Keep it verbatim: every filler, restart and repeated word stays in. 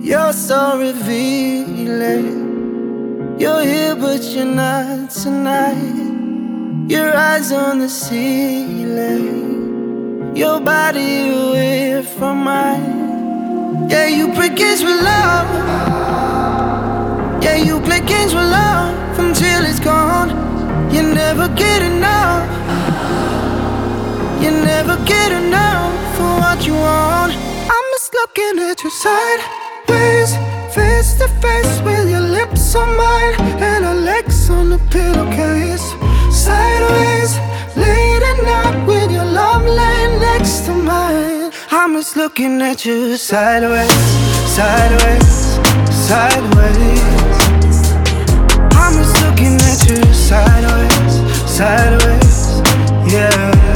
You're so revealing. You're here but you're not tonight. Your eyes on the ceiling, your body away from mine. Yeah, you play games with love. Yeah, you play games with love until it's gone. You never get enough. You never get enough for what you want. I'm just looking at you sideways, face to face with your lips on mine and our legs on the pillowcase. Sideways, late at night with your love laying next to mine. I'm just looking at you sideways, sideways, sideways. I'm just looking at you sideways, sideways, yeah.